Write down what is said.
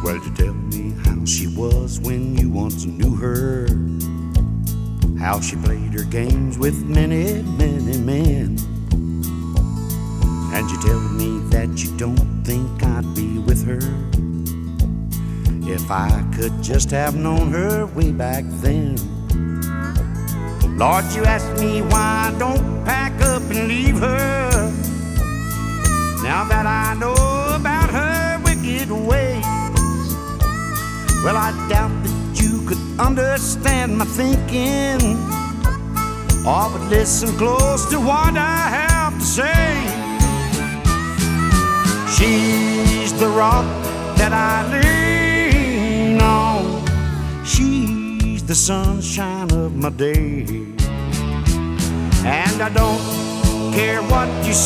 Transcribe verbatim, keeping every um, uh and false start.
Well, you tell me how she was when you once knew her, how she played her games with many, many men. And you tell me that you don't think I'd be with her if I could just have known her way back then. Lord, you ask me why I don't pack up and leave her, now that I know about her wicked ways. Well, I doubt that you could understand my thinking, or but listen close to what I have to say. She's the rock that I lean on, she's the sunshine of my day. And I don't care what you say,